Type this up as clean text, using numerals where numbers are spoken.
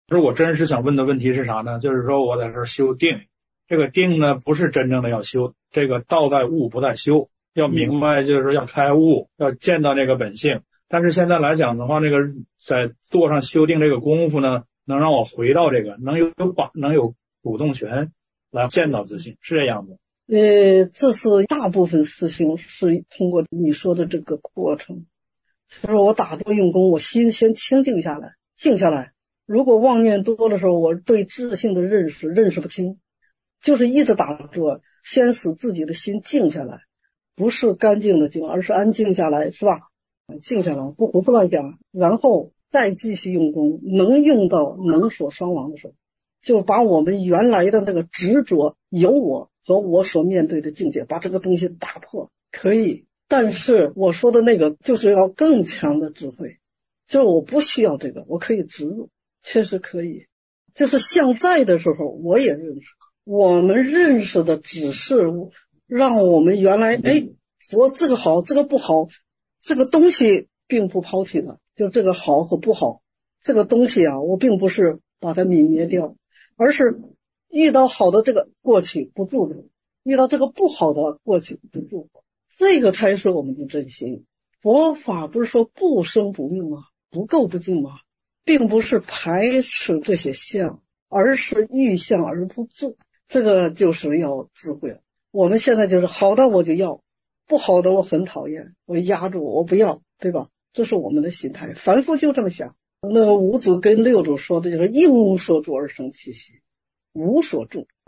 是我真实想问的问题是啥呢？就是说我在这儿修定，这个定呢不是真正的要修，这个道在物不在修，要明白就是说要开悟，要见到这个本性。但是现在来讲的话，这个在做上修定这个功夫呢，能让我回到这个，能有主动权来见到自性，是这样的。 这是大部分师兄是通过你说的这个过程，就是我打坐用功，我心先清静下来，静下来。如果妄念多的时候，我对自性的认识不清，就是一直打坐，先使自己的心静下来，不是干净的静，而是安静下来，是吧？静下来，不胡思乱想，然后再继续用功，能用到能所双亡的时候，就把我们原来的那个执着有我和我所面对的境界，把这个东西打破，可以。但是我说的那个就是要更强的智慧，就是我不需要这个，我可以植入，确实可以。就是像在的时候我也认识，我们认识的只是让我们原来说这个好这个不好，这个东西并不抛弃的，就这个好和不好这个东西啊，我并不是把它泯灭掉，而是遇到好的这个过去不住着，遇到这个不好的过去不住，这个才是我们的真心。佛法不是说不生不灭吗？不垢不净吗？并不是排斥这些相，而是遇相而不住，这个就是要智慧。我们现在就是好的我就要，不好的我很讨厌，我压住我不要，对吧？这是我们的心态，凡夫就这么想。那五祖跟六祖说的就是应无所住而生其心，无所住